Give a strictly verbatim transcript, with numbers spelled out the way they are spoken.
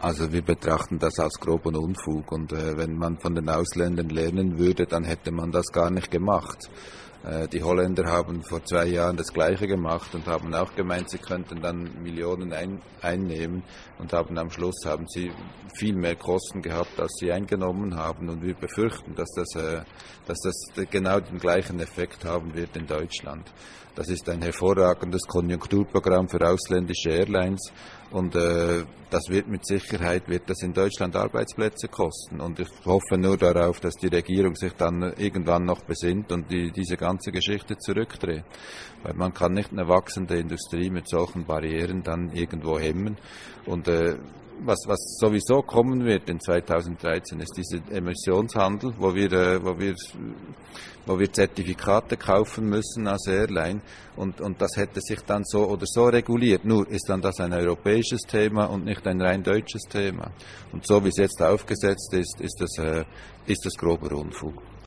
Also wir betrachten das als groben Unfug und äh, wenn man von den Ausländern lernen würde, dann hätte man das gar nicht gemacht. Äh, die Holländer haben vor zwei Jahren das Gleiche gemacht und haben auch gemeint, sie könnten dann Millionen ein, einnehmen und haben am Schluss haben sie viel mehr Kosten gehabt, als sie eingenommen haben und wir befürchten, dass das, äh, dass das genau den gleichen Effekt haben wird in Deutschland. Das ist ein hervorragendes Konjunkturprogramm für ausländische Airlines und äh, das wird mit Sicherheit wird das in Deutschland Arbeitsplätze kosten. Und ich hoffe nur darauf, dass die Regierung sich dann irgendwann noch besinnt und die, diese ganze Geschichte zurückdreht. Weil man kann nicht eine wachsende Industrie mit solchen Barrieren dann irgendwo hemmen. Und äh, Was, was sowieso kommen wird in zweitausenddreizehn ist dieser Emissionshandel, wo wir, äh, wo wir, wo wir Zertifikate kaufen müssen als Airline und, und das hätte sich dann so oder so reguliert. Nur ist dann das ein europäisches Thema und nicht ein rein deutsches Thema. Und so wie es jetzt aufgesetzt ist, ist das, äh, ist das grober Unfug.